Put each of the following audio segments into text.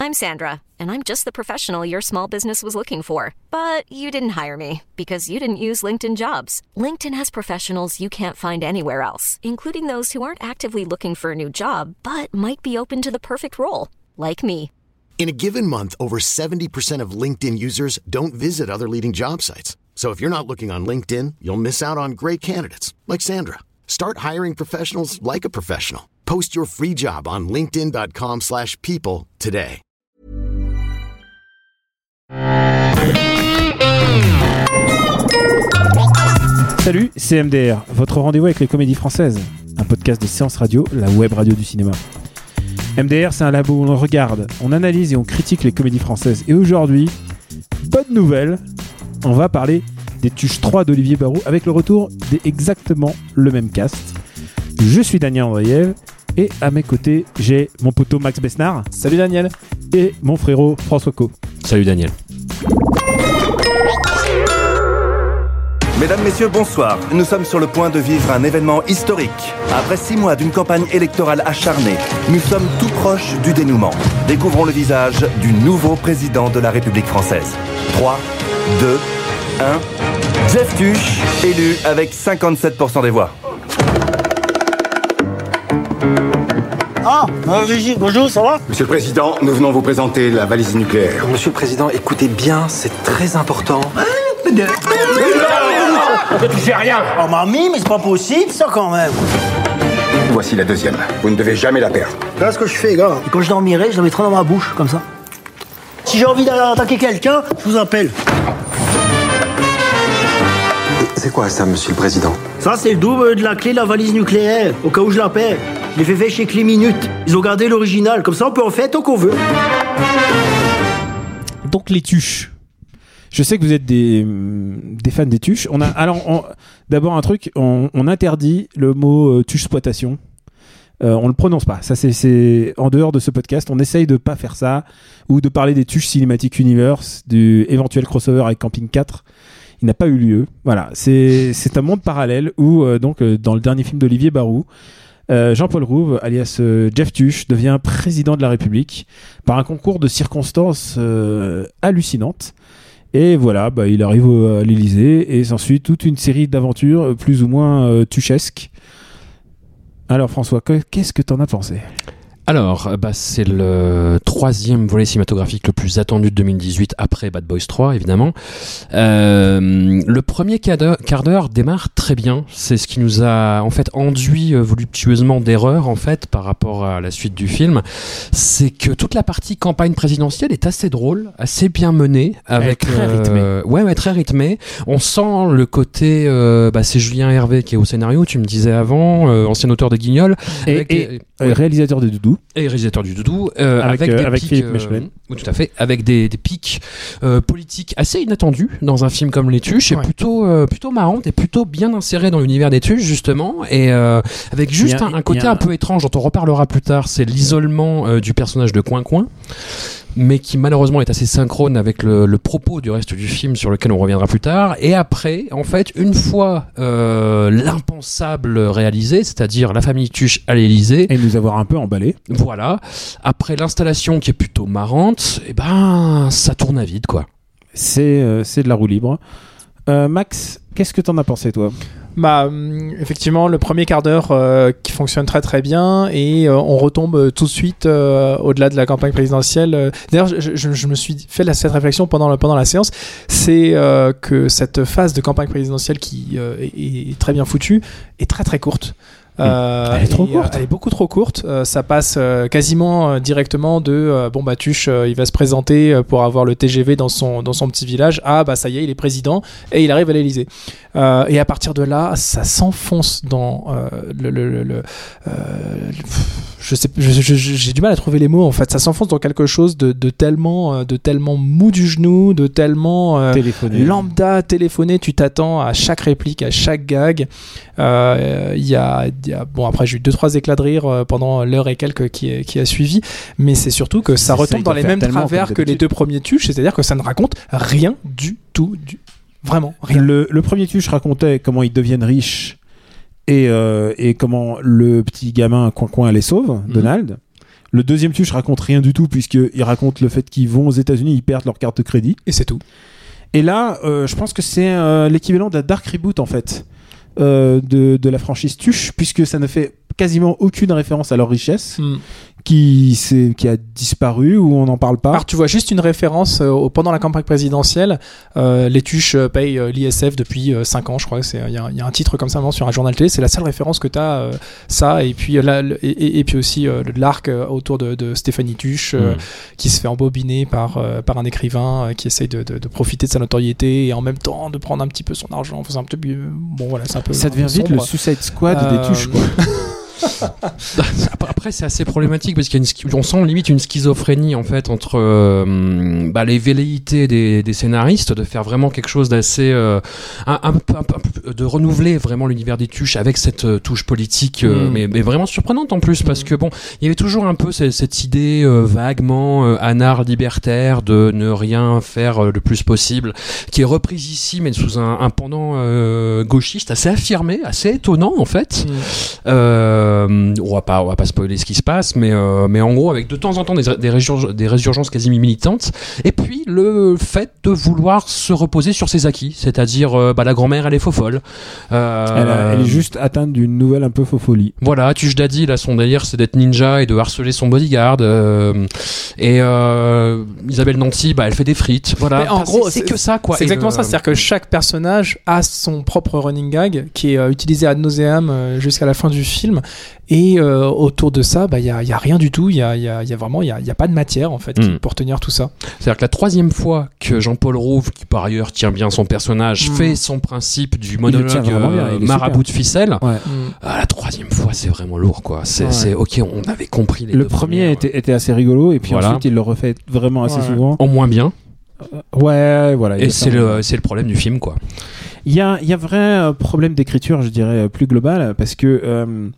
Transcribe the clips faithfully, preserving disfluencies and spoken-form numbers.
I'm Sandra, and I'm just the professional your small business was looking for. But you didn't hire me because you didn't use LinkedIn Jobs. LinkedIn has professionals you can't find anywhere else, including those who aren't actively looking for a new job, but might be open to the perfect role, like me. In a given month, over seventy percent of LinkedIn users don't visit other leading job sites. So if you're not looking on LinkedIn, you'll miss out on great candidates like Sandra. Start hiring professionals like a professional. Post your free job on linkedin.com slash people today. Salut, c'est M D R, votre rendez-vous avec les comédies françaises. Un podcast de Séance Radio, la web radio du cinéma. M D R, c'est un labo où on regarde, on analyse et on critique les comédies françaises. Et aujourd'hui, bonne nouvelle, on va parler des Tuches trois d'Olivier Barou avec le retour d'exactement le même cast. Je suis Daniel Andreev et à mes côtés, j'ai mon poteau Max Besnard. Salut Daniel. Et mon frérot François Co. Salut Daniel. Mesdames, Messieurs, bonsoir. Nous sommes sur le point de vivre un événement historique. Après six mois d'une campagne électorale acharnée, nous sommes tout proches du dénouement. Découvrons le visage du nouveau président de la République française. trois, deux, un. Jeff Tuche, élu avec cinquante-sept pour cent des voix. Ah, euh, bonjour, ça va ? Monsieur le Président, nous venons vous présenter la valise nucléaire. Monsieur le Président, écoutez bien, c'est très important. Pourquoi tu fais rien ? Oh mamie, mais c'est pas possible ça quand même. Voici la deuxième. Vous ne devez jamais la perdre. Là, ce que je fais, gars, et quand je dormirai, je la mettrai dans ma bouche, comme ça. Si j'ai envie d'attaquer quelqu'un, je vous appelle. C'est quoi ça, Monsieur le Président ? Ça, c'est le double de la clé de la valise nucléaire, au cas où je la perds. Je l'ai fait fait chez Clé Minute. Ils ont gardé l'original, comme ça on peut en faire tant qu'on veut. Donc les Tuches. Je sais que vous êtes des, des fans des Tuches. On a, alors, on, d'abord un truc, on, on interdit le mot euh, Tuche-exploitation. Euh, on le prononce pas. Ça, c'est, c'est en dehors de ce podcast. On essaye de pas faire ça ou de parler des Tuches Cinematic Universe, du éventuel crossover avec Camping quatre. Il n'a pas eu lieu. Voilà, c'est, c'est un monde parallèle où, euh, donc, euh, dans le dernier film d'Olivier Barou, euh, Jean-Paul Rouve, alias euh, Jeff Tuche, devient président de la République par un concours de circonstances euh, hallucinantes. Et voilà, bah, il arrive à l'Élysée et s'ensuit toute une série d'aventures plus ou moins euh, tuchesques. Alors François, qu'est-ce que t'en as pensé ? Alors, bah, c'est le troisième volet cinématographique le plus attendu de deux mille dix-huit, après Bad Boys trois, évidemment. Euh, le premier quart d'heure, quart d'heure démarre très bien. C'est ce qui nous a, en fait, enduit voluptueusement d'erreurs, en fait, par rapport à la suite du film. C'est que toute la partie campagne présidentielle est assez drôle, assez bien menée. Avec, très euh, rythmée. Ouais, ouais, très rythmée. On sent le côté, euh, bah, c'est Julien Hervé qui est au scénario, tu me disais avant, euh, ancien auteur de Guignol. Et, avec, et euh, réalisateur de Doudou. Et réalisateur du Doudou, euh, avec, avec, euh, des avec pics, Philippe euh, Mechelen. Oui, tout à fait, avec des, des pics euh, politiques assez inattendus dans un film comme Les Tuches, ouais. Et plutôt, euh, plutôt marrante et plutôt bien inséré dans l'univers des Tuches, justement, et euh, avec juste a, un, un côté un... un peu étrange dont on reparlera plus tard, c'est l'isolement euh, du personnage de Coin Coin, mais qui malheureusement est assez synchrone avec le, le propos du reste du film sur lequel on reviendra plus tard. Et après, en fait, une fois euh, l'impensable réalisé, c'est-à-dire la famille Tuche à l'Élysée, et nous avoir un peu emballé. Voilà. Après l'installation qui est plutôt marrante, et ben ça tourne à vide, quoi. C'est euh, c'est de la roue libre. Euh, Max, qu'est-ce que t'en as pensé, toi ? Bah, effectivement, le premier quart d'heure euh, qui fonctionne très très bien et euh, on retombe euh, tout de suite euh, au-delà de la campagne présidentielle. D'ailleurs, je, je, je me suis fait la, cette réflexion pendant, le, pendant la séance, c'est euh, que cette phase de campagne présidentielle qui euh, est, est très bien foutue est très très courte. Euh, elle est trop courte. Elle est beaucoup trop courte. Euh, ça passe euh, quasiment euh, directement de euh, bon bah Tuche, euh, il va se présenter euh, pour avoir le T G V dans son dans son petit village. Ah bah ça y est, il est président et il arrive à l'Élysée. Euh, et à partir de là, ça s'enfonce dans euh, le, le, le, le euh, je sais, je, je, j'ai du mal à trouver les mots en fait. Ça s'enfonce dans quelque chose de, de tellement, de tellement mou du genou, de tellement euh, téléphoné. lambda, téléphoné. Tu t'attends à chaque réplique, à chaque gag. Il euh, y, a, y a, bon après j'ai eu deux trois éclats de rire pendant l'heure et quelques qui, qui a suivi, mais c'est surtout que ça c'est retombe ça, dans les mêmes travers que les deux premiers Tuches, c'est-à-dire que ça ne raconte rien du tout, du, vraiment rien. Le, le premier Tuche racontait comment ils deviennent riches. Et, euh, et comment le petit gamin Coin Coin les sauve, mmh. Donald. Le deuxième Tuche raconte rien du tout, puisqu'il raconte le fait qu'ils vont aux États-Unis, ils perdent leur carte de crédit. Et c'est tout. Et là, euh, je pense que c'est euh, l'équivalent de la Dark Reboot, en fait, euh, de, de la franchise Tuche, puisque ça ne fait quasiment aucune référence à leur richesse. Mm. Qui, c'est, qui a disparu ou on n'en parle pas. Alors tu vois juste une référence euh, au, pendant la campagne présidentielle, euh, les Tuches euh, payent euh, l'I S F depuis euh, cinq ans, je crois. Il y, y a un titre comme ça sur un journal télé, c'est la seule référence que tu as, euh, ça, et puis, là, et, et, et puis aussi euh, l'arc euh, autour de, de Stéphanie Tuche, euh, mmh. qui se fait embobiner par, euh, par un écrivain euh, qui essaye de, de, de profiter de sa notoriété et en même temps de prendre un petit peu son argent. Enfin, un petit peu, bon, voilà, c'est un peu. Ça devient vite le Suicide Squad euh, des Tuches, quoi. Après c'est assez problématique parce qu'il y a une, on sent limite une schizophrénie en fait entre euh, bah, les velléités des, des scénaristes de faire vraiment quelque chose d'assez euh, un, un, un, un, de renouveler vraiment l'univers des Tuches avec cette euh, touche politique euh, mmh. mais, mais vraiment surprenante en plus parce que bon il y avait toujours un peu cette, cette idée euh, vaguement euh, anard libertaire de ne rien faire euh, le plus possible qui est reprise ici mais sous un, un pendant euh, gauchiste assez affirmé, assez étonnant en fait. Mmh. euh, Euh, on va pas, on va pas spoiler ce qui se passe, mais euh, mais en gros avec de temps en temps des des, résurg- des résurgences quasi militantes, et puis le fait de vouloir se reposer sur ses acquis, c'est-à-dire euh, bah la grand-mère elle est faux folle. Euh, elle, a, elle est juste atteinte d'une nouvelle un peu faux folie. Voilà, Tuche Daddy là son délire c'est d'être ninja et de harceler son bodyguard. Euh, et euh, Isabelle Nanty bah elle fait des frites. Voilà. Mais en enfin, gros c'est, c'est, c'est que ça quoi. C'est exactement le... ça, c'est-à-dire que chaque personnage a son propre running gag qui est euh, utilisé ad nauseam euh, jusqu'à la fin du film. Et euh, autour de ça, bah il y a, y a rien du tout. Il y a, y a, y a vraiment, il y a, y a pas de matière en fait mmh. pour tenir tout ça. C'est-à-dire que la troisième fois que Jean-Paul Rouve, qui par ailleurs tient bien son personnage, mmh. fait son principe du monologue euh, marabout de ficelle, ouais. mmh. ah, la troisième fois c'est vraiment lourd quoi. C'est, ouais. c'est ok, on avait compris les le deux premier premières, était, était assez rigolo et puis voilà. Ensuite il le refait vraiment assez ouais. souvent. En moins bien. Euh, ouais, voilà. Et c'est le, c'est le problème du film quoi. Il y a, il y a vrai euh, problème d'écriture, je dirais plus global, parce que euh,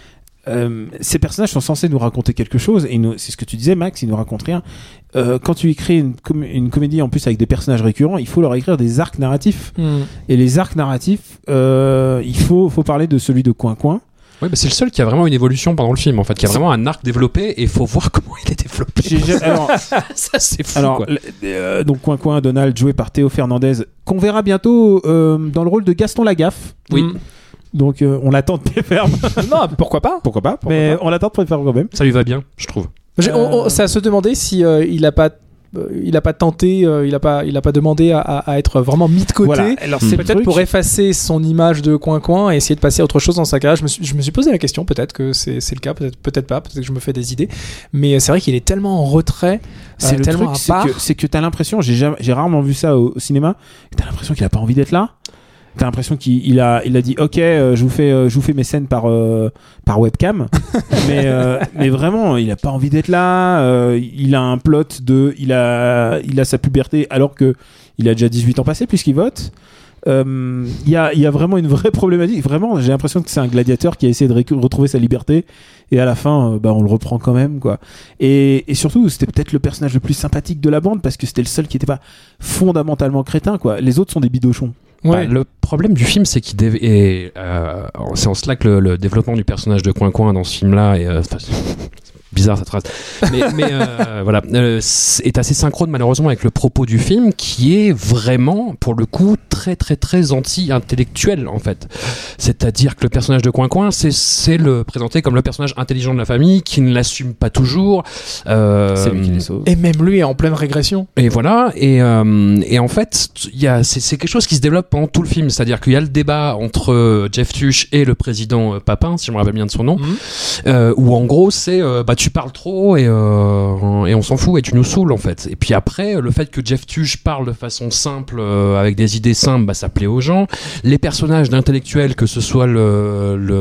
Euh, ces personnages sont censés nous raconter quelque chose et nous, c'est ce que tu disais Max, ils nous racontent rien. Euh, quand tu écris une, com- une comédie en plus avec des personnages récurrents, il faut leur écrire des arcs narratifs mmh. et les arcs narratifs euh, il faut, faut parler de celui de Coin-Coin. Oui, bah c'est le seul qui a vraiment une évolution pendant le film en fait, qui a vraiment un arc développé et il faut voir comment il est développé. J'ai, alors, ça c'est fou alors, quoi. Euh, donc Coin-Coin, Donald joué par Théo Fernandez, qu'on verra bientôt euh, dans le rôle de Gaston Lagaffe. Oui. Mmh. Donc euh, on l'attend de pied ferme. Non, pourquoi pas Pourquoi pas pourquoi Mais pas. On l'attend de pied ferme quand même. Ça lui va bien, je trouve. Euh... On, on, c'est à se demander si euh, il a pas euh, il a pas tenté, euh, il a pas il a pas demandé à, à, à être vraiment mis de côté. Voilà. Alors, c'est peut-être pour effacer son image de Coin-Coin et essayer de passer à autre chose dans sa carrière. Je me suis, je me suis posé la question, peut-être que c'est, c'est le cas, peut-être peut-être pas, peut-être que je me fais des idées. Mais c'est vrai qu'il est tellement en retrait. C'est euh, le tellement truc, à c'est part. que c'est que t'as l'impression, j'ai jamais, j'ai rarement vu ça au, au cinéma. T'as l'impression qu'il a pas envie d'être là. T'as l'impression qu'il il a, il a dit ok, euh, je vous fais, euh, je vous fais mes scènes par, euh, par webcam, mais, euh, mais vraiment, il a pas envie d'être là. Euh, il a un plot de, il a, il a sa puberté alors que il a déjà dix-huit ans passés puisqu'il vote. Il euh, y a, il y a vraiment une vraie problématique. Vraiment, j'ai l'impression que c'est un gladiateur qui a essayé de ré- retrouver sa liberté et à la fin, euh, bah, on le reprend quand même, quoi. Et, et surtout, c'était peut-être le personnage le plus sympathique de la bande parce que c'était le seul qui était pas fondamentalement crétin, quoi. Les autres sont des bidochons. Ouais. Bah, le problème du film, c'est qu'il dév- et euh, c'est en cela que le, le développement du personnage de Coin-Coin dans ce film-là est euh, bizarre cette phrase, mais, mais euh, voilà, euh, est assez synchrone malheureusement avec le propos du film qui est vraiment, pour le coup, très très très anti-intellectuel en fait. C'est-à-dire que le personnage de Coin-Coin, c'est, c'est le présenté comme le personnage intelligent de la famille qui ne l'assume pas toujours. Euh, c'est lui qui les sauve. Et même lui est en pleine régression. Et voilà, et, euh, et en fait, y a, c'est, c'est quelque chose qui se développe pendant tout le film. C'est-à-dire qu'il y a le débat entre Jeff Tuche et le président Papin, si je me rappelle bien de son nom, mmh. euh, où en gros c'est euh, bah tu parles trop et, euh, et on s'en fout et tu nous saoules en fait. Et puis après, le fait que Jeff Tuche parle de façon simple, euh, avec des idées simples, bah, ça plaît aux gens. Les personnages d'intellectuels, que ce soit le, le,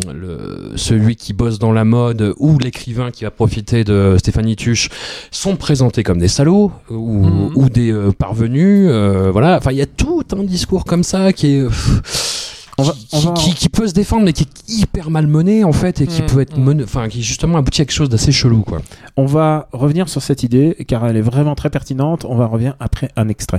le, celui qui bosse dans la mode ou l'écrivain qui va profiter de Stéphanie Tuche, sont présentés comme des salauds ou, mmh. ou des euh, parvenus. Euh, voilà. Enfin, il y a tout un discours comme ça qui est... On va, on qui, va... qui, qui peut se défendre mais qui est hyper malmené en fait et qui mmh, peut être mené, enfin qui justement aboutit à quelque chose d'assez chelou quoi. On va revenir sur cette idée car elle est vraiment très pertinente. On va revenir après un extrait.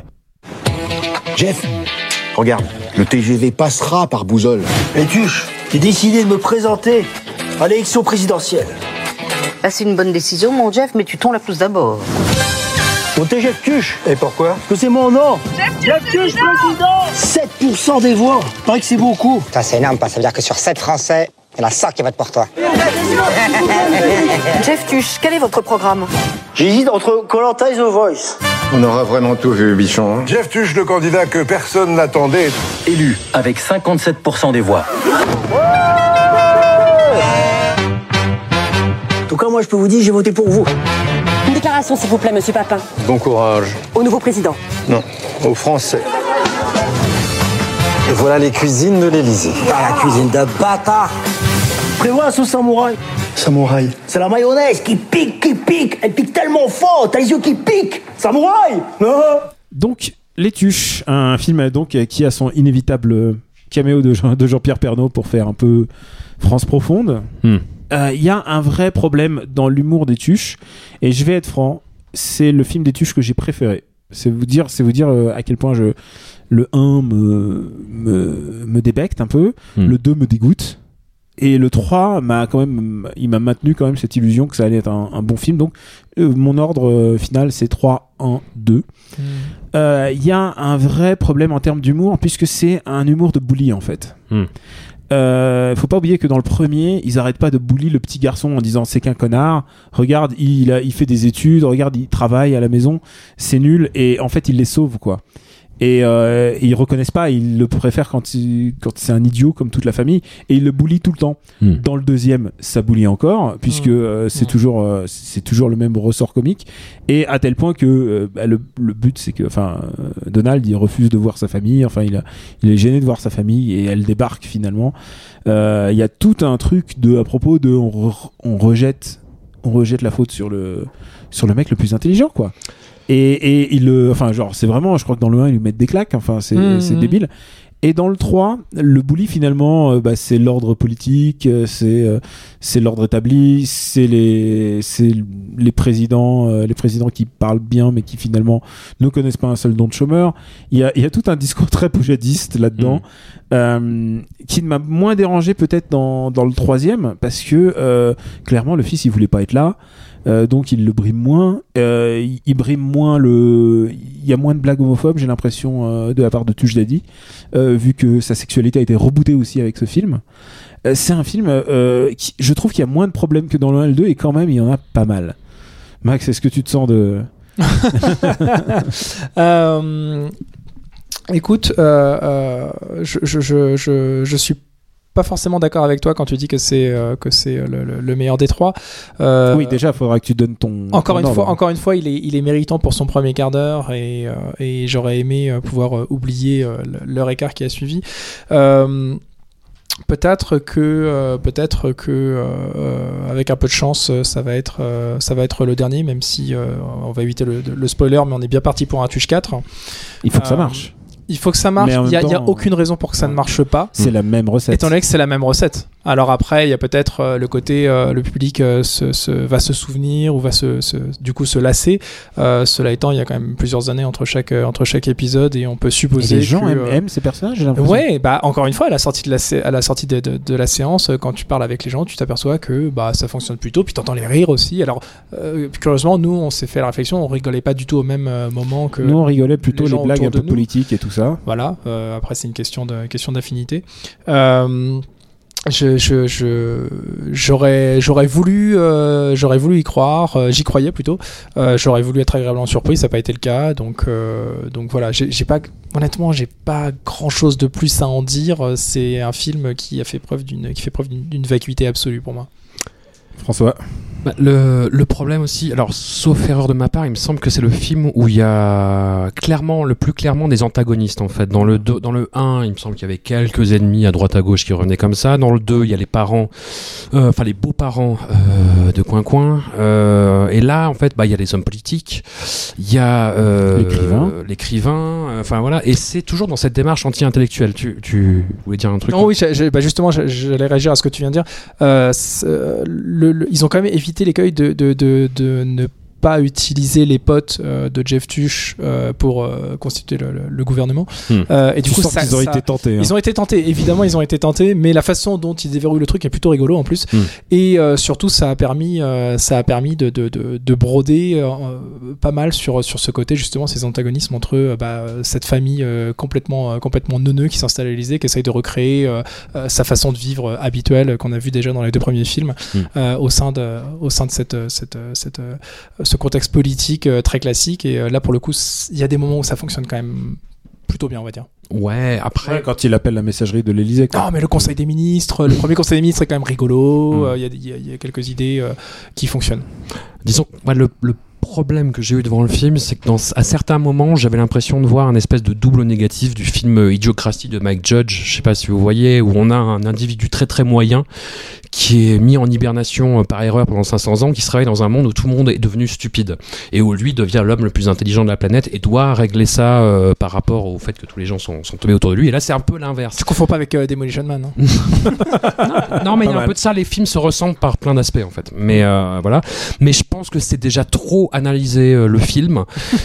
Jeff, regarde, le T G V passera par Bouzolle. Et Tuche, j'ai décidé de me présenter à l'élection présidentielle. Là, c'est une bonne décision, mon Jeff, mais tu tombes la pousse d'abord. Mon t'es Jeff Tuche. Et pourquoi? Parce que c'est mon nom. Jeff Tuche, Jeff Tuche, président. sept pour cent des voix. Paraît que c'est beaucoup. Ça, c'est énorme, ça veut dire que sur sept Français, il y en a cinq qui votent pour toi. Jeff Tuche, quel est votre programme? J'hésite entre Koh-Lanta et The Voice. On aura vraiment tout vu, Bichon. Hein. Jeff Tuche, le candidat que personne n'attendait. Élu avec cinquante-sept pour cent des voix. En tout cas, moi, je peux vous dire, j'ai voté pour vous. Une déclaration, s'il vous plaît, monsieur Papin. Bon courage. Au nouveau président. Non, aux Français. Et voilà les cuisines de l'Élysée. Ah, la cuisine de bâtard. Prévois la sauce samouraï. Samouraï. C'est la mayonnaise qui pique, qui pique. Elle pique tellement fort, t'as les yeux qui piquent. Samouraï. Donc, Les Tuches, un film donc qui a son inévitable caméo de, Jean, de Jean-Pierre Pernaut pour faire un peu France profonde. Il Hmm. euh, y a un vrai problème dans l'humour des Tuches, et je vais être franc, c'est le film des Tuches que j'ai préféré. C'est vous dire, c'est vous dire euh, à quel point je, le un me, me, me débecte un peu, Hmm. le deux me dégoûte, et le trois m'a quand même, il m'a maintenu quand même cette illusion que ça allait être un, un bon film. Donc euh, mon ordre euh, final c'est trois, un, deux. Il Hmm. euh, y a un vrai problème en termes d'humour, puisque c'est un humour de bully en fait. Hmm. Euh, faut pas oublier que dans le premier, ils arrêtent pas de bully le petit garçon en disant c'est qu'un connard, regarde, il, a, il fait des études, regarde, il travaille à la maison, c'est nul, et en fait, ils les sauvent, quoi. Et, euh, et ils reconnaissent pas, ils le préfèrent quand, il, quand c'est un idiot comme toute la famille, et ils le bully tout le temps. Mm. Dans le deuxième, ça bully encore, puisque euh, c'est, Mm. toujours, euh, c'est toujours le même ressort comique, et à tel point que euh, bah, le, le but, c'est que enfin, euh, Donald, il refuse de voir sa famille, enfin, il, a, il est gêné de voir sa famille, et elle débarque finalement. Il euh, y a tout un truc de, à propos de on, re, on rejette on rejette la faute sur le, sur le mec le plus intelligent, quoi. Et, et il le, enfin, genre, c'est vraiment, je crois que dans le un, ils lui mettent des claques, enfin, c'est, mmh. c'est débile. Et dans le trois, le bully, finalement, euh, bah, c'est l'ordre politique, euh, c'est, euh, c'est l'ordre établi, c'est les, c'est les présidents, euh, les présidents qui parlent bien, mais qui finalement ne connaissent pas un seul don de chômeur. Il y a, il y a tout un discours très poujadiste là-dedans, mmh. euh, qui m'a moins dérangé peut-être dans, dans le troisième, parce que, euh, clairement, le fils, il voulait pas être là. Euh, donc il le brime moins, euh, il, il brime moins le, il y a moins de blagues homophobes, j'ai l'impression, euh, de la part de Tuche Daddy, euh, vu que sa sexualité a été rebootée aussi avec ce film. Euh, c'est un film, euh, qui, je trouve qu'il y a moins de problèmes que dans le un et le deux, et quand même il y en a pas mal. Max, est-ce que tu te sens de... euh, écoute, euh, euh, je, je, je, je, je suis pas forcément d'accord avec toi quand tu dis que c'est euh, que c'est le, le, le meilleur des trois. Euh, oui, déjà, il faudra que tu donnes ton. Encore ton une ordre. fois, encore une fois, il est il est méritant pour son premier quart d'heure, et euh, et j'aurais aimé euh, pouvoir euh, oublier euh, l'heure et quart qui a suivi. Euh, Peut-être que, euh, peut-être que, euh, avec un peu de chance, ça va être, euh, ça va être le dernier, même si euh, on va éviter le, le spoiler, mais on est bien parti pour un Tuche quatre. Il faut que ça Euh, marche. Il faut que ça marche. Il n'y a, a aucune raison pour que ça ne marche pas. C'est la même recette. Étant donné que c'est la même recette. Alors après, il y a peut-être euh, le côté, euh, le public euh, se, se, va se souvenir ou va se, se, du coup se lasser. Euh, cela étant, il y a quand même plusieurs années entre chaque, euh, entre chaque épisode, et on peut supposer et les gens que, aiment, euh, aiment ces personnages, j'ai l'impression. Ouais, bah encore une fois, à la sortie de la, à la sortie de, de, de la séance, quand tu parles avec les gens, tu t'aperçois que bah ça fonctionne plutôt. Puis t'entends les rires aussi. Alors euh, curieusement, nous, on s'est fait la réflexion, on rigolait pas du tout au même euh, moment que. Nous, on rigolait plutôt les, les, les blagues un peu nous. politiques et tout ça. Voilà. Euh, après, c'est une question de question d'affinité. Euh, Je, je, je, j'aurais, j'aurais voulu, euh, j'aurais voulu y croire. Euh, j'y croyais plutôt. Euh, j'aurais voulu être agréablement surpris. Ça n'a pas été le cas. Donc, euh, donc voilà. J'ai, j'ai pas, honnêtement, j'ai pas grand chose de plus à en dire. C'est un film qui a fait preuve d'une, qui fait preuve d'une, d'une vacuité absolue pour moi. François. Bah, le, le problème aussi, alors sauf erreur de ma part, il me semble que c'est le film où il y a clairement, le plus clairement des antagonistes en fait. Dans le deux, dans le un, il me semble qu'il y avait quelques ennemis à droite à gauche qui revenaient comme ça. Dans le deux, il y a les parents, euh, enfin les beaux-parents euh, de Coin Coin. Euh, et là, en fait, bah il y a les hommes politiques, il y a euh, l'écrivain, euh, l'écrivain. Enfin euh, voilà, et c'est toujours dans cette démarche anti-intellectuelle. Tu, tu voulais dire un truc? Non, oui, j'ai, bah justement, j'allais réagir à ce que tu viens de dire. Euh, le, le, ils ont quand même évité l'écueil de, de, de, de ne pas utiliser les potes euh, de Jeff Tuch euh, pour euh, constituer le, le, le gouvernement. Hmm. Euh, et du tu coup, sens ça, qu'ils ont ça, été tentés. Hein. Ils ont été tentés, évidemment, ils ont été tentés, mais la façon dont ils déverrouillent le truc est plutôt rigolo en plus. Hmm. Et euh, surtout, ça a permis, euh, ça a permis de, de, de, de broder euh, pas mal sur, sur ce côté, justement, ces antagonismes entre euh, bah, cette famille euh, complètement, euh, complètement neuneux qui s'installe à l'Élysée, qui essaye de recréer euh, euh, sa façon de vivre euh, habituelle qu'on a vu déjà dans les deux premiers films, mm. euh, au sein de, au sein de cette, cette, cette, euh, ce contexte politique euh, très classique. Et euh, là, pour le coup, il y a des moments où ça fonctionne quand même plutôt bien, on va dire. Ouais, après. Ouais, quand il appelle la messagerie de l'Élysée. Non, mais le Conseil des ministres, le premier Conseil des ministres est quand même rigolo. Il mm. euh, y, y, y a quelques idées euh, qui fonctionnent. Disons, ouais, le, le problème que j'ai eu devant le film, c'est que dans, à certains moments, j'avais l'impression de voir un espèce de double négatif du film Idiocratie de Mike Judge, je sais pas si vous voyez, où on a un individu très très moyen qui est mis en hibernation par erreur pendant cinq cents ans, qui se réveille dans un monde où tout le monde est devenu stupide et où lui devient l'homme le plus intelligent de la planète et doit régler ça euh, par rapport au fait que tous les gens sont, sont tombés autour de lui. Et là, c'est un peu l'inverse. Tu confonds pas avec euh, Demolition Man, hein. non, non, mais il y a un peu de ça. Les films se ressemblent par plein d'aspects en fait. Mais euh, voilà. Mais je pense que c'est déjà trop analysé euh, le film,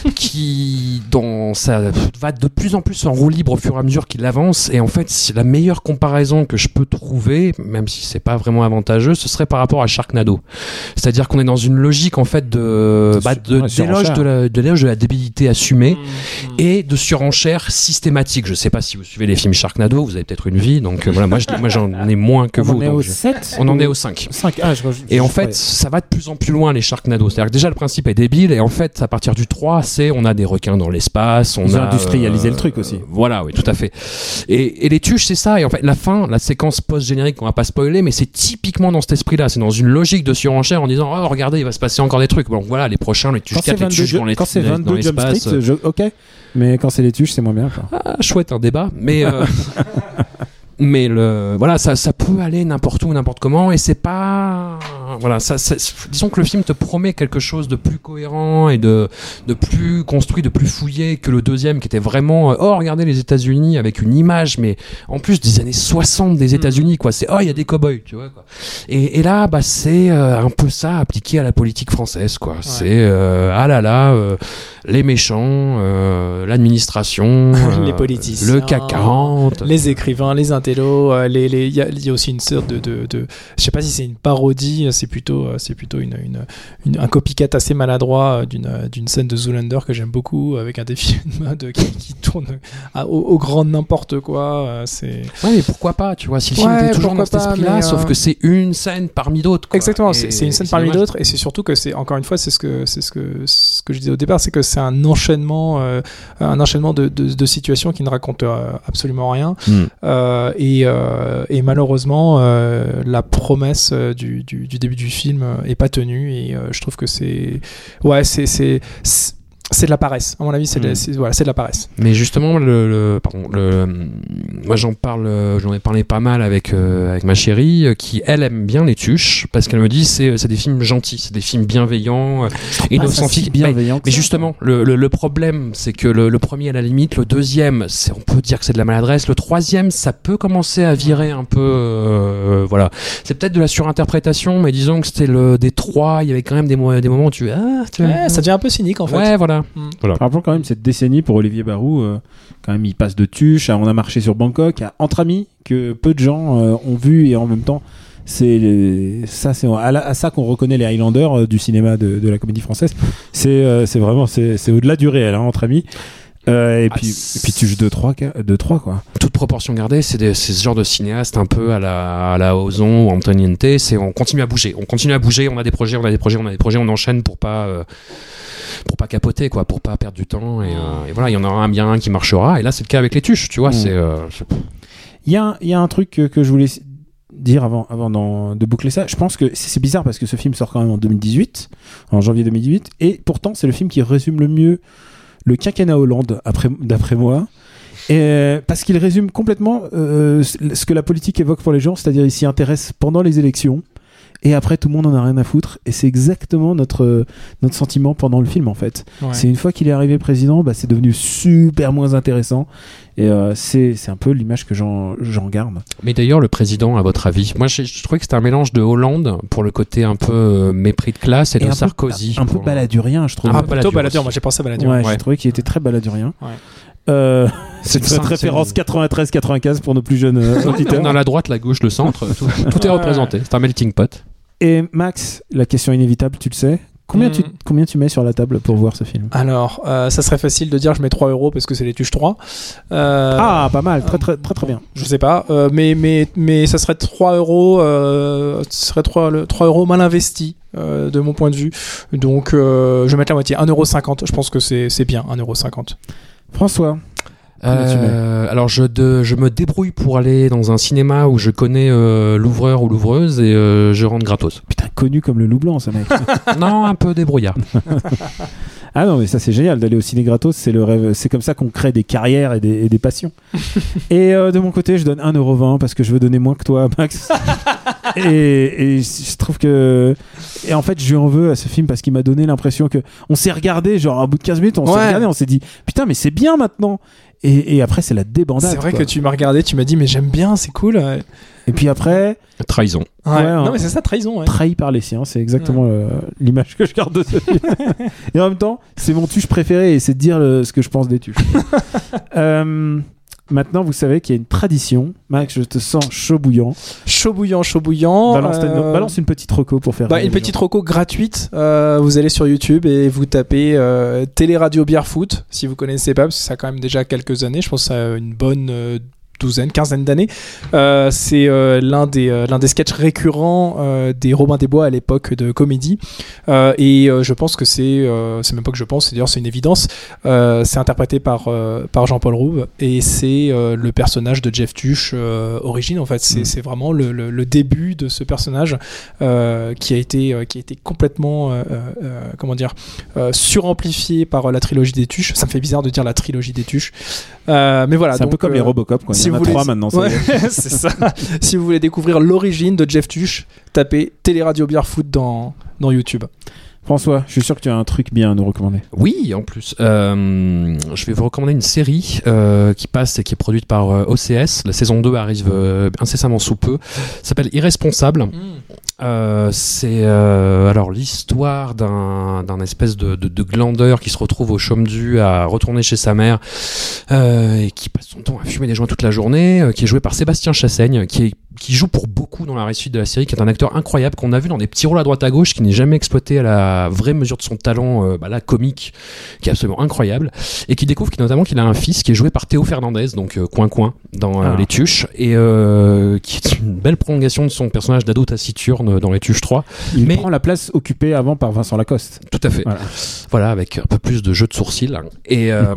qui dans ça va de plus en plus en roue libre au fur et à mesure qu'il avance. Et en fait, c'est la meilleure comparaison que je peux trouver, même si c'est pas vraiment avantageux, ce serait par rapport à Sharknado. C'est-à-dire qu'on est dans une logique en fait de, de, bah, de, ouais, d'éloge de la, de l'éloge de la débilité assumée mmh. et de surenchère systématique. Je sais pas si vous suivez les films Sharknado, vous avez peut-être une vie, donc euh, voilà, moi, je, moi j'en ai moins que on vous. En est donc au je, sept on en est au cinq. cinq. Ah, je, je, et je, en je, fait, ouais. ça va de plus en plus loin les Sharknado. C'est-à-dire que déjà le principe est débile et en fait, à partir du trois, c'est on a des requins dans l'espace, on Ils a ont industrialisé euh, le truc aussi. Euh, voilà, oui, tout à fait. Et, et les tuches, c'est ça. Et en fait, la fin, la séquence post-générique, on va pas spoiler, mais c'est typiquement dans cet esprit-là. C'est dans une logique de surenchère en disant oh regardez, il va se passer encore des trucs. Bon voilà, les prochains, les tuches quatre, les tuches dans, les, quand c'est vingt-deux dans l'espace. Jump Street, je, ok. Mais quand c'est les tuches, c'est moins bien. Quoi. Ah, chouette un débat, mais. Euh, mais le voilà, ça ça peut aller n'importe où, n'importe comment, et c'est pas voilà, ça, ça disons que le film te promet quelque chose de plus cohérent et de de plus construit, de plus fouillé que le deuxième qui était vraiment oh regardez les États-Unis avec une image mais en plus des années soixante des États-Unis quoi, c'est oh il y a des cow-boys, tu vois quoi. Et et là bah c'est euh, un peu ça appliqué à la politique française quoi. Ouais. C'est euh, ah là là euh, les méchants, euh, l'administration, euh, les politiciens, le C A C quarante, les écrivains, les intellectuels. Les, les, il y, y a aussi une sorte de, de, de, je sais pas si c'est une parodie, c'est plutôt, c'est plutôt une, une, une, un copycat assez maladroit d'une, d'une scène de Zoolander que j'aime beaucoup, avec un défi de mode qui, qui tourne à, au, au grand n'importe quoi. C'est... Ouais, mais pourquoi pas, tu vois, si le ouais, film est toujours dans cet pas, esprit-là, euh... sauf que c'est une scène parmi d'autres. Quoi. Exactement, et, c'est, c'est une scène parmi dommage. d'autres, et c'est surtout que c'est, encore une fois, c'est ce que, c'est ce que, ce que je disais au départ, c'est que c'est un enchaînement, euh, un enchaînement de, de, de situations qui ne racontent euh, absolument rien. Mm. Euh, et, euh, et malheureusement, euh, la promesse euh, du, du, du début du film euh, est pas tenue, et euh, je trouve que c'est, ouais, c'est, c'est, c'est c'est de la paresse, à mon avis, c'est de, mmh. c'est, voilà, c'est de la paresse. Mais justement, le, le, pardon, le, moi j'en parle, j'en ai parlé pas mal avec, euh, avec ma chérie, euh, qui elle aime bien les tuches, parce qu'elle me dit c'est, c'est des films gentils, c'est des films bienveillants, euh, innocentiques. Si bienveillant mais, mais justement, le, le, le problème, c'est que le, le premier à la limite, le deuxième, c'est, on peut dire que c'est de la maladresse, le troisième, ça peut commencer à virer un peu, euh, voilà. C'est peut-être de la surinterprétation, mais disons que c'était le des trois, il y avait quand même des, des moments où tu, ah, tu ouais, ça devient un peu cynique en fait. Ouais, voilà. Mmh. Voilà. Rappelons quand même cette décennie pour Olivier Barou, euh, quand même il passe de tuche à On a marché sur Bangkok à Entre amis, que peu de gens euh, ont vu, et en même temps c'est les... ça c'est à, la... à ça qu'on reconnaît les Highlanders euh, du cinéma de, de la comédie française. C'est euh, c'est vraiment c'est, c'est au-delà du réel, hein, Entre amis. Euh, et, ah, puis, et puis tuche deux trois quoi. Toute proportion gardée, c'est, des, c'est ce genre de cinéaste un peu à la, à la Ozon ou Antoniente, c'est on continue à bouger, on continue à bouger, on a des projets, on a des projets, on a des projets, on enchaîne pour pas euh, pour pas capoter quoi, pour pas perdre du temps, et, euh, et voilà, il y en aura un bien un qui marchera, et là c'est le cas avec les tuches, tu vois. mmh. c'est euh, il y a il y a un truc que, que je voulais dire avant avant d'en, de boucler ça. Je pense que c'est, c'est bizarre parce que ce film sort quand même en deux mille dix-huit, en janvier deux mille dix-huit, et pourtant c'est le film qui résume le mieux le quinquennat Hollande, après, d'après moi, et, parce qu'il résume complètement euh, ce que la politique évoque pour les gens, c'est-à-dire il s'y intéresse pendant les élections, et après tout le monde en a rien à foutre, et c'est exactement notre, notre sentiment pendant le film en fait. Ouais. C'est une fois qu'il est arrivé président, bah, c'est devenu super moins intéressant, Et euh, c'est, c'est un peu l'image que j'en, j'en garde. Mais d'ailleurs, le président, à votre avis, moi je, je trouvais que c'était un mélange de Hollande pour le côté un peu euh, mépris de classe et, et de un Sarkozy. Peu, un peu pour... baladurien, je trouve. Ah, plutôt baladurien. Moi j'ai pensé à baladurien. Ouais, Ouais. j'ai trouvé qu'il était très baladurien. Ouais. Euh, c'est C'est cette référence quatre-vingt-treize quatre-vingt-quinze pour nos plus jeunes euh, auditeurs. Dans la droite, la gauche, le centre, tout, tout est représenté. C'est un melting pot. Et Max, la question inévitable, tu le sais. Combien, mmh. tu, combien tu mets sur la table pour voir ce film ? Alors, euh, ça serait facile de dire je mets trois euros parce que c'est les Tuches trois. Euh, ah, pas mal, très très très très bien. Je sais pas, euh, mais, mais, mais ça serait trois euros, euh, ce serait trois, le, trois euros mal investis. Euh, de mon point de vue, donc euh, je vais mettre la moitié, un euro cinquante. Je pense que c'est, c'est bien, un euro cinquante. François, euh, alors je, de, je me débrouille pour aller dans un cinéma où je connais euh, l'ouvreur ou l'ouvreuse et euh, je rentre gratos. Putain, connu comme le loup blanc, ce mec. Non, un peu débrouillard. Ah non, mais ça c'est génial d'aller au ciné gratos, c'est le rêve, c'est comme ça qu'on crée des carrières et des, et des passions. Et euh, de mon côté, je donne un euro vingt parce que je veux donner moins que toi, Max. et, et je trouve que. Et en fait, je lui en veux à ce film parce qu'il m'a donné l'impression que. On s'est regardé, genre à bout de quinze minutes, on ouais. s'est regardé, on s'est dit putain, mais c'est bien maintenant. Et, et après, c'est la débandade. C'est vrai quoi. que tu m'as regardé, tu m'as dit, mais j'aime bien, c'est cool. Et puis après. Trahison. Ouais. Ouais, non, hein. mais c'est ça, trahison. Ouais. Trahi par les siens, c'est exactement ouais. euh, l'image que je garde de ce film. Et en même temps, c'est mon tuche préféré et c'est de dire le, ce que je pense des tuches. euh, maintenant, vous savez qu'il y a une tradition. Max, je te sens chaud bouillant. Chaud bouillant, chaud bouillant. Balance, euh... balance une petite reco pour faire. Bah, une petite reco gratuite. Euh, vous allez sur YouTube et vous tapez euh, Télé Radio Bière Foot, si vous connaissez pas, parce que ça a quand même déjà quelques années. Je pense que ça a une bonne. Euh, douzaine, quinzaine d'années. Euh, c'est euh, l'un des euh, l'un des sketchs récurrents euh, des Robin des Bois à l'époque de comédie. Euh, et euh, je pense que c'est euh, c'est même pas que je pense, c'est d'ailleurs c'est une évidence. Euh, c'est interprété par euh, par Jean-Paul Rouve et c'est euh, le personnage de Jeff Tuche euh, origine en fait. C'est mmh. c'est vraiment le, le, le début de ce personnage euh, qui a été euh, qui a été complètement euh, euh, comment dire euh, suramplifié par la trilogie des Tuches. Ça me fait bizarre de dire la trilogie des Tuches. Euh, mais voilà. C'est donc, un peu comme euh, les Robocop quoi. Si Il y en a voulez... trois maintenant. Ça ouais, c'est ça. Si vous voulez découvrir l'origine de Jeff Tuche, tapez Télé Radio Bière Foot dans, dans YouTube. François, je suis sûr que tu as un truc bien à nous recommander. Oui, en plus. Euh, je vais vous recommander une série euh, qui passe et qui est produite par euh, O C S. La saison deux arrive euh, incessamment sous peu. Ça s'appelle Irresponsable. Mm. Euh, c'est euh, alors l'histoire d'un, d'un espèce de, de, de glandeur qui se retrouve au chaume-du à retourner chez sa mère euh, et qui passe son temps à fumer des joints toute la journée, euh, qui est joué par Sébastien Chassaigne, qui est qui joue pour beaucoup dans la réussite de la série, qui est un acteur incroyable qu'on a vu dans des petits rôles à droite à gauche, qui n'est jamais exploité à la vraie mesure de son talent, euh, bah là, comique, qui est absolument incroyable, et qui découvre qu'il, notamment qu'il a un fils qui est joué par Théo Fernandez, donc euh, Coin Coin dans euh, ah. Les Tuches, et euh, qui est une belle prolongation de son personnage d'ado taciturne dans Les Tuches trois. Il mais... prend la place occupée avant par Vincent Lacoste. Tout à fait. Voilà, voilà avec un peu plus de jeu de sourcils et, euh,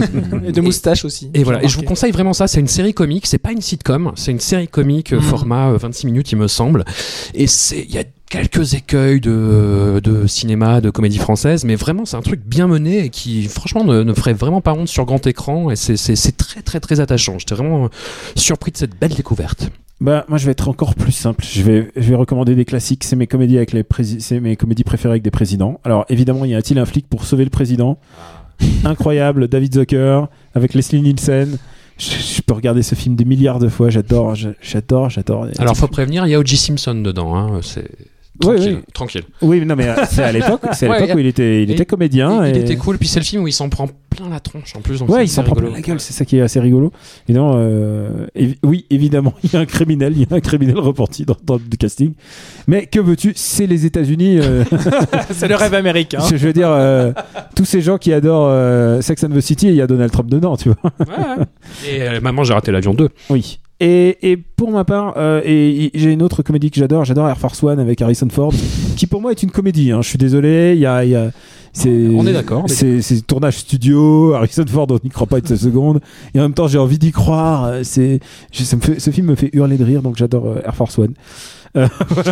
et de moustache aussi. Et voilà. Et je vous conseille vraiment ça. C'est une série comique. C'est pas une sitcom. C'est une série comique mmh. format vingt-six minutes, il me semble. Et c'est, il y a quelques écueils de, de cinéma, de comédie française, mais vraiment c'est un truc bien mené et qui franchement ne, ne ferait vraiment pas honte sur grand écran et c'est, c'est, c'est très très très attachant. J'étais vraiment surpris de cette belle découverte. Bah moi je vais être encore plus simple. Je vais je vais recommander des classiques. C'est mes comédies avec les prési- c'est mes comédies préférées avec des présidents. Alors évidemment, y a-t-il un flic pour sauver le président ? Incroyable, David Zucker avec Leslie Nielsen. Je, je peux regarder ce film des milliards de fois. J'adore, j'adore, j'adore. Alors faut prévenir, il y a O J Simpson dedans. Hein. C'est tranquille, oui, oui. tranquille. Oui, non mais c'est à l'époque, c'est à ouais, l'époque a... où il était, il et était comédien. Il, et... il était cool. Puis c'est le film où il s'en prend plein la tronche en plus. Donc ouais, il s'en prend plein la gueule. C'est ça qui est assez rigolo. Et non, euh, évi- oui, évidemment, il y a un criminel, il y a un criminel repenti dans, dans le casting. Mais que veux-tu ? C'est les États-Unis. Euh... c'est le rêve américain. Je veux dire, euh, tous ces gens qui adorent euh, Sex and the City, il y a Donald Trump dedans, tu vois. Ouais. Et euh, Maman, j'ai raté l'avion deux. Oui. Et, et pour ma part, euh, et, et j'ai une autre comédie que j'adore, j'adore Air Force One avec Harrison Ford, qui pour moi est une comédie. Hein. Je suis désolé, il y a, y a c'est, on est d'accord. C'est, c'est tournage studio, Harrison Ford, on n'y croit pas une seule seconde. Et en même temps, j'ai envie d'y croire. C'est, je, ça me fait, ce film me fait hurler de rire, donc j'adore euh, Air Force One. Euh,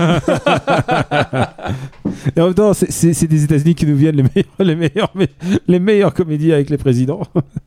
et en même temps, c'est, c'est, c'est des États-Unis qui nous viennent les meilleurs, les meilleurs, les meilleures comédies avec les présidents.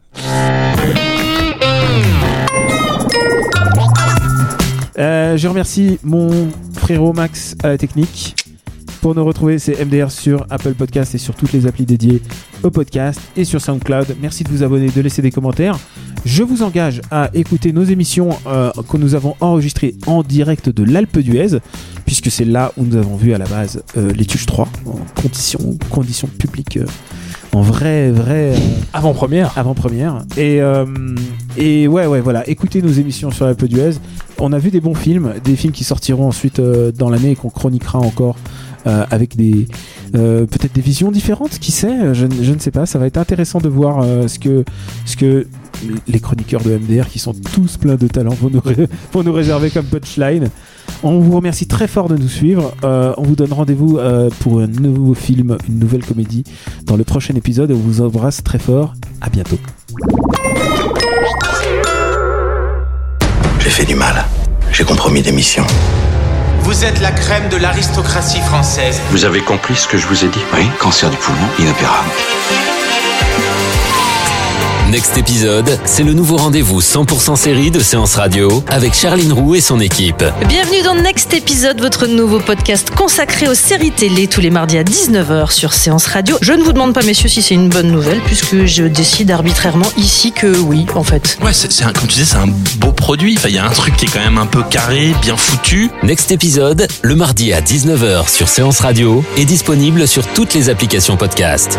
Euh, je remercie mon frérot Max à la technique. Pour nous retrouver, c'est M D R sur Apple Podcast et sur toutes les applis dédiées au podcast et sur SoundCloud. Merci de vous abonner, de laisser des commentaires. Je vous engage à écouter nos émissions euh, que nous avons enregistrées en direct de l'Alpe d'Huez, puisque c'est là où nous avons vu à la base euh, les Tuches trois, en conditions, conditions publiques, euh, en vrai, vrai... Euh, avant-première. Avant-première. Et, euh, et ouais, ouais, voilà, écoutez nos émissions sur l'Alpe d'Huez. On a vu des bons films, des films qui sortiront ensuite euh, dans l'année et qu'on chroniquera encore euh, avec des... Euh, peut-être des visions différentes, qui sait, je, je ne sais pas, ça va être intéressant de voir euh, ce que... Ce que les chroniqueurs de M D R qui sont tous pleins de talent vont nous, ré- vont nous réserver comme punchline. On vous remercie très fort de nous suivre. Euh, on vous donne rendez-vous euh, pour un nouveau film, une nouvelle comédie dans le prochain épisode. On vous embrasse très fort. À bientôt. J'ai fait du mal. J'ai compromis des missions. Vous êtes la crème de l'aristocratie française. Vous avez compris ce que je vous ai dit? Oui, cancer du poumon, inopérable. Next épisode, c'est le nouveau rendez-vous cent pour cent série de Séance Radio avec Charline Roux et son équipe. Bienvenue dans Next épisode, votre nouveau podcast consacré aux séries télé tous les mardis à dix-neuf heures sur Séance Radio. Je ne vous demande pas, messieurs, si c'est une bonne nouvelle puisque je décide arbitrairement ici que oui, en fait. Ouais, c'est, c'est un, comme tu disais, c'est un beau produit. Enfin, il y a un truc qui est quand même un peu carré, bien foutu. Next épisode, le mardi à dix-neuf heures sur Séance Radio, est disponible sur toutes les applications podcast.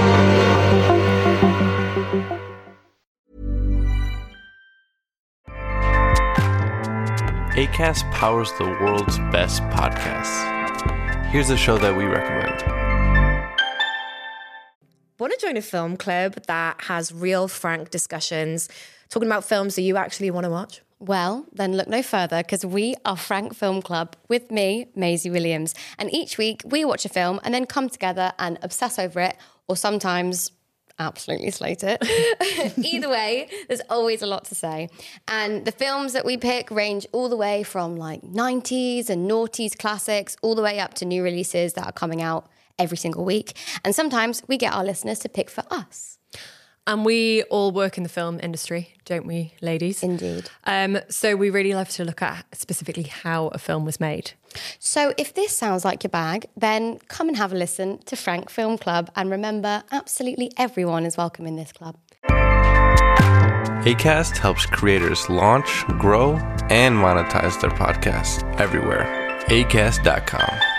Acast powers the world's best podcasts. Here's a show that we recommend. Want to join a film club that has real, frank discussions, talking about films that you actually want to watch? Well, then look no further, because we are Frank Film Club with me, Maisie Williams. And each week we watch a film and then come together and obsess over it, or sometimes absolutely slate it. Either way, there's always a lot to say. And the films that we pick range all the way from like nineties and noughties classics all the way up to new releases that are coming out every single week. And sometimes we get our listeners to pick for us. And we all work in the film industry, don't we, ladies? Indeed. Um, so we really love to look at specifically how a film was made. So if this sounds like your bag, then come and have a listen to Frank Film Club. And remember, absolutely everyone is welcome in this club. Acast helps creators launch, grow, and monetize their podcasts everywhere. acast dot com.